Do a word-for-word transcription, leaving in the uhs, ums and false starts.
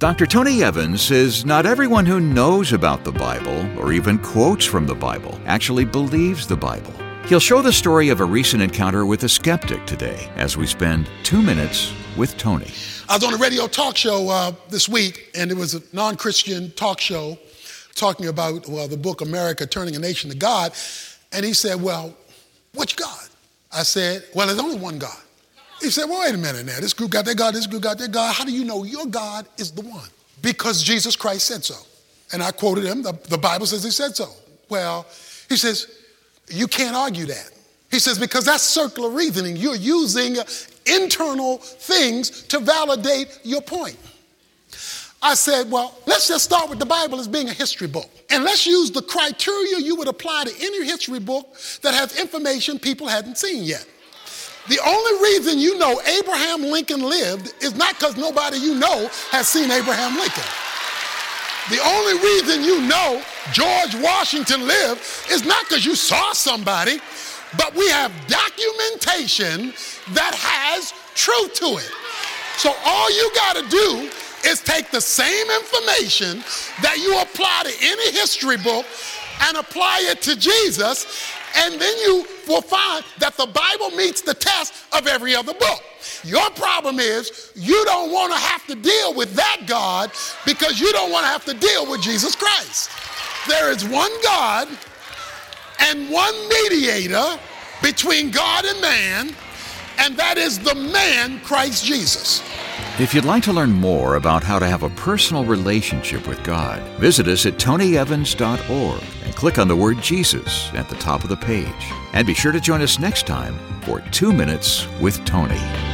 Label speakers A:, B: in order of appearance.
A: Doctor Tony Evans says not everyone who knows about the Bible or even quotes from the Bible actually believes the Bible. He'll show the story of a recent encounter with a skeptic today as we spend two minutes with Tony.
B: I was on a radio talk show uh, this week, and it was a non-Christian talk show talking about, well, the book America, Turning a Nation to God. And he said, well, which God? I said, well, there's only one God. He said, well, wait a minute now. This group got their God, this group got their God. How do you know your God is the one? Because Jesus Christ said so. And I quoted him. The, the Bible says he said so. Well, he says, you can't argue that. He says, because that's circular reasoning. You're using internal things to validate your point. I said, well, let's just start with the Bible as being a history book. And let's use the criteria you would apply to any history book that has information people hadn't seen yet. The only reason you know Abraham Lincoln lived is not because nobody you know has seen Abraham Lincoln. The only reason you know George Washington lived is not because you saw somebody, but we have documentation that has truth to it. So all you got to do is take the same information that you apply to any history book and apply it to Jesus, and then you will find that the Bible meets the test of every other book. Your problem is you don't want to have to deal with that God because you don't want to have to deal with Jesus Christ. There is one God and one mediator between God and man, and that is the man, Christ Jesus.
A: If you'd like to learn more about how to have a personal relationship with God, visit us at tony evans dot org and click on the word Jesus at the top of the page. And be sure to join us next time for Two Minutes with Tony.